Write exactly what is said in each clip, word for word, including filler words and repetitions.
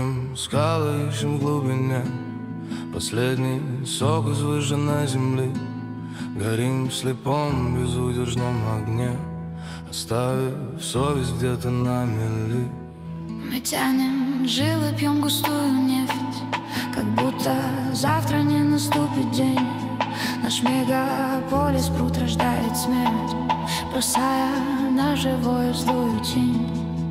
Строим скалы, ищем в глубине последний сок из выжженной земли. Горим в слепом безудержном огне, оставив совесть где-то на мели. Мы тянем жилы, пьем густую нефть, как будто завтра не наступит день. Наш мегаполис пруд рождает смерть, бросая на живое злую тень.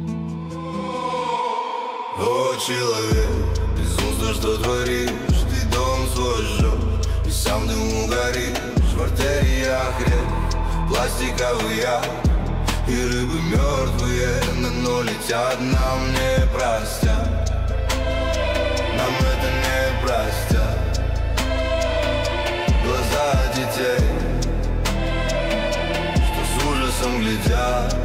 О, человек, безумство, что творишь? Ты дом свой жжешь и сам дыму горишь. В артериях рек пластиковые и рыбы мертвые на дно летят, нам не простят. Нам это не простят. Глаза детей, что с ужасом глядят.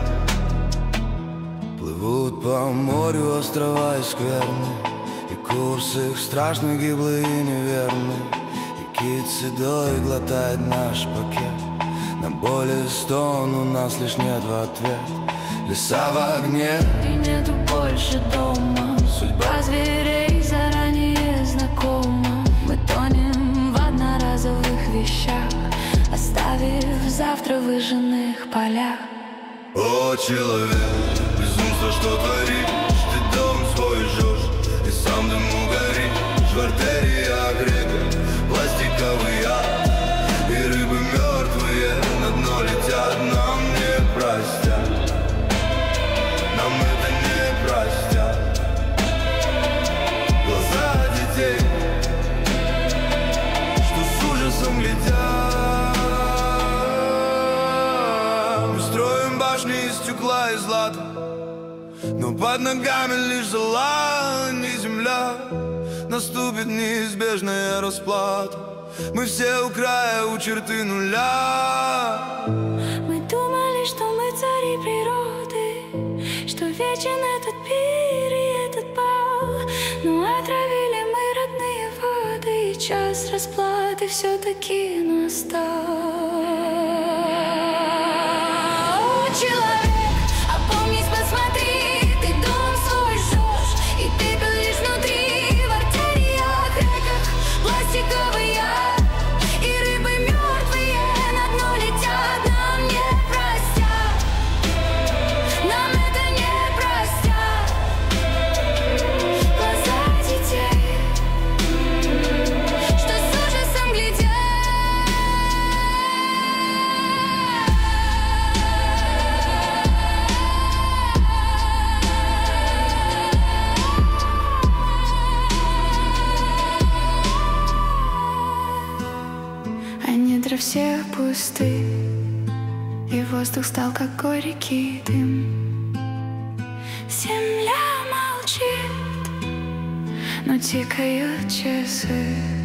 Плывут по морю острова и скверны, и курс их страшный, гиблый и неверный. И кит седой глотает наш пакет. На боли стон у нас лишь нет в ответ. Леса в огне, и нету больше дома. Судьба зверей заранее знакома. Мы тонем в одноразовых вещах, оставив завтра в выжженных полях. О, человек, безумство, что творишь? Ты дом свой жжешь и сам дыму горишь. В артериях рек пластиковые и рыбы мертвые на дно летят, нам не простят. Нам это не простят. Глаза детей, что с ужасом глядят. Мы строим башни из стекла и злата, но под ногами лишь зола, не земля. Наступит неизбежная расплата. Мы все у края, у черты нуля. Мы думали, что мы цари природы, что вечен этот пир и этот бал. Но отравили мы родные воды, и час расплаты все-таки настал. О, человек, опомнись, посмотри, ты дом свой жжешь, и пепел лишь внутри. В артериях, реках пластиковые и рыбы мертвые на дно летят, нам не простят. Нам это не простят. Глаза детей, что с ужасом глядят. А недра все пусты, и воздух стал как горький дым. Земля молчит, но тикают часы.